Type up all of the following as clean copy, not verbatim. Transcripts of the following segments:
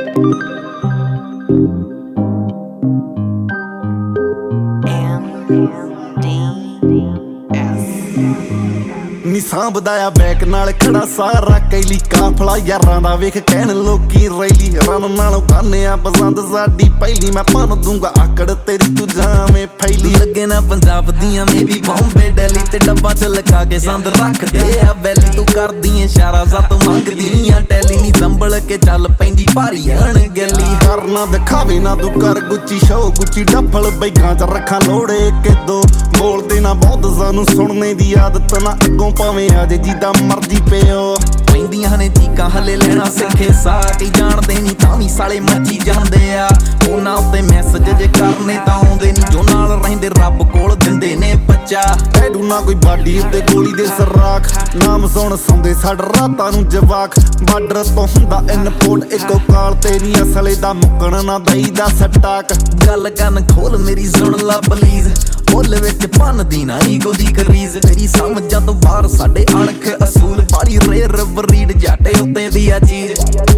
ਨੀ ਸਾਂਭਦਾ ਆ ਬੈਕ ਨਾਲ ਖੜਾ ਸਾਰਾ ਕੈਲੀ ਕਾਫਲਾ ਯਾਰਾਂ ਦਾ ਵੇਖ ਕਹਿਣ ਲੋਕੀ ਰੈਲੀ ਰਨ ਨਾਲੋਂ ਖਾਨਿਆ ਪਸੰਦ ਸਾਡੀ ਪਹਿਲੀ ਮੈਂ ਭੰਨ ਦੂੰਗਾ ਆਕੜ ਤੇਰੀ ਤੂੰ ਜਾਵੇਂ ਫੈਲੀ ਲੱਗੇ ਨਾ ਪੰਜਾਬ ਦੀਆਂ ਮੇਬੀ ਬੰਬੇ ਦਿੱਲੀ ਤੇ ਡੱਬਾ ਚ ਲਗਾ ਕੇ ਸੰਦ ਰੱਖਦੇ ਆ ਬੈਲੀ ਤੂੰ ਕਰਦੀ ਇਸ਼ਾਰਾ ਜ਼ਤ ਮੰਗਦੀ ਆ ਟੈਲੀ ਨੀ ਸੰਭਲ ਕੇ ਚੱਲ ਪੈਂਦੀ ਭਾਰੀ ਅਣ ਗੱਲੀ ਕਰਨਾ ਦਿਖਾਵੇ ਨਾ ਤੂੰ ਕਰ ਗੁੱਚੀ ਸ਼ੋ ਗੁੱਚੀ ਡੱਫਲ ਬੈਕਾਂ ਚ ਰੱਖਾਂ ਲੋੜੇ ਕਿਦੋਂ ਬੋਲਦੇ ਨਾ ਬਹੁਤ ਸਾਨੂੰ ਸੁਣਨੇ ਦੀ ਆਦਤ ਨਾ ਅੱਗੋਂ ਭਾਵੇਂ ਆਜੇ ਜਿੱਦਾਂ ਮਰਜੀ ਪਿਓ ਪੈਂਦੀਆਂ ਨੇ ਚੀਕਾਂ ਹਲੇ ਲੈਣਾ ਸਿੱਖੇ ਸਾਟੀ ਜਾਣਦੇ ਨਹੀਂ ਤਾਂ ਵੀ ਸਾਲੇ ਮੱਚੀ ਜਾਂਦੇ ਆ ਉਹਨਾਂ ਉੱਤੇ ਮੈਸੇਜ ਜੇ ਕਰਨੇ ਤਾਂ ਆਉਂਦੇ ਨਹੀਂ ਜੋ ਨਾਲ ਰਹਿੰਦੇ ਰੱਬ ਕੋਲ ਦਿੰਦੇ ਨੇ ਬੱਚਾ ਐਡੂ ਨਾ ਕੋਈ ਬਾਡੀ ਉੱਤੇ ਗੋਲੀ ਦੇ ਸਰਾਖ ਨਾਮ ਸੁਣ ਸੌਂਦੇ ਸਾਡ ਰਾਤਾਂ ਨੂੰ ਜਵਾਕ ਬਾਰਡਰ ਤੋਂ ਹੁੰਦਾ ਇਨਪੋਰਟ ਇੱਕੋ ਕਾਲ ਤੇਰੀ ਅਸਲੇ ਦਾ ਮੁੱਕਣ ਨਾ ਦਈਦਾ ਸਟਾਕ ਗੱਲ ਕੰਨ ਖੋਲ ਮੇਰੀ ਸੁਣ ਲਾ ਪਲੀਜ਼ ਮੁੱਲ ਵਿੱਚ ਭੰਨਦੀ ਨਾ ਈਗੋ ਦੀ ਕਰੀਜ਼ ਤੇਰੀ ਸਮਝਾਂ ਤੋਂ ਬਾਹਰ ਸਾਡੇ ਅਣਖ ਅਸੂਲ ਬਾੜੀ ਰੇਰ ਬਰੀਡ ਜਾਟੇ ਉੱਤੇ ਦੀ ਆ ਚੀਜ਼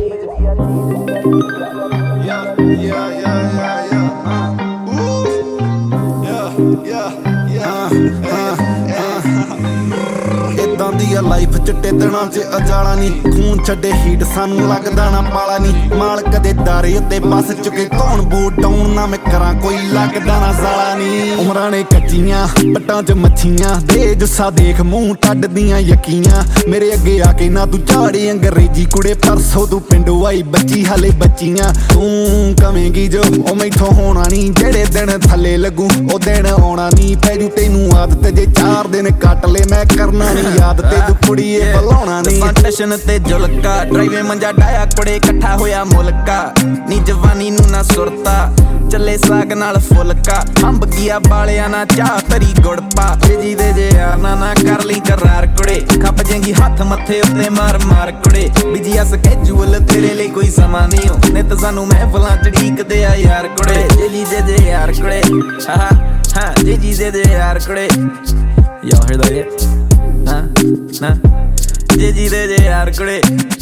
ਇਦਾਂ ਦੀ ਆ ਲਾਈਫ ਚਿੱਟੇ ਦਿਨਾਂ ਚ ਅਜਾਲਾ ਨੀ ਖੂਨ ਛੱਡੇ ਹੀਟ ਸਾਨੂੰ ਲੱਗਦਾ ਨਾ ਪਾਲਾ ਨੀ ਮਾਲ ਕਦੇ ਦਾਰੇ ਉੱਤੇ ਬੱਸ ਚੁੱਕੇ ਕੌਣ ਬੂਟ ਡਾਊਨ ਨਾ ਮੈਂ ਕਰਾਂ ਕੋਈ ਲੱਗਦਾ ਨਾ ਸਾਲਾ ਨੀ ਉਮਰਾਂ ਨੇ ਕੱਚੀਆਂ ਪੱਟਾਂ ਚ ਮੱਛੀਆਂ ਦੇ ਜੁੱਸਾ ਦੇਖ ਮੂੰਹ ਟੱਡਦੀਆਂ ਯਕੀਆਂ ਮੇਰੇ ਅੱਗੇ ਆ ਕੇ ਨਾ ਤੂੰ ਝਾੜੀ ਅੰਗਰੇਜ਼ੀ ਕੁੜੇ ਪਰਸੋਂ ਤੂੰ ਪਿੰਡੋਂ ਆਈ ਬੱਚੀ ਹਲੇ ਬੱਚੀਆਂ ਤੂੰ ਕਵੇਂਗੀ ਜੋ ਉਹ ਮੈਥੋਂ ਹੋਣਾ ਨੀ ਜਿਹੜੇ ਦਿਨ ਥੱਲੇ ਲੱਗੂ ਉਹ ਦਿਨ ਆਉਣਾ ਨੀ ਪੈਜੂ ਤੈਨੂੰ ਆਦਤ ਜੇ 4 ਦਿਨ ਕੱਟ ਲੈ ਮੈਂ ਕਰਨਾ ਨੀ ਯਾਦ ਤੇ ਤੂੰ ਕੁੜੀਏ ਬਲਾਉਣਾ ਨੀ ਟੈਸ਼ਨ ਤੇ ਜੁਲਕਾ ਡਰਾਈਵੇ ਮੰਜਾ ਡਾਇਆ ਕੁੜੇ ਇਕੱਠਾ ਹੋਇਆ ਮੁਲਕਾ ਨੀ ਜਵਾਨੀ ਨੂੰ ਨਾ ਸੁਰਤਾ ਚੱਲੇ ਸਾਗ ਨਾਲ ਫੁਲਕਾ ਅੰਬ ਗਿਆ ਬਾਲਿਆਂ ਨਾ ਚਾਹ ਤਰੀ ਗੁੜ ਪਾ ਜੀ ਦੇ ਜੇ ਯਾਰ ਨਾ ਕਰ ਲਈ ਕਰਾਰ ਕੁੜੇ ਖੱਪ ਜੇਂਗੀ ਹੱਥ ਮੱਥੇ ਉੱਤੇ ਮਾਰ ਮਾਰ ਕੁੜੇ ਬਿਜੀਆ ਸਕੈਜੂਅਲ ਤੇਰੇ ਲਈ ਕੋਈ ਸਮਾਂ ਨਹੀਂ ਹੋ ਨਿਤ ਸਾਨੂੰ ਮਹਿਫਲਾਂ ਚੜੀਕਦੇ ਆ ਯਾਰ ਕੁੜੇ ਜੀ ਦੇ ਯਾਰ ਕੁੜੇ ਹਾਂ ਜੀ ਦੇ ਯਾਰ ਕੁੜੇ Y'all heard that yet? Nah. Did you yar kude?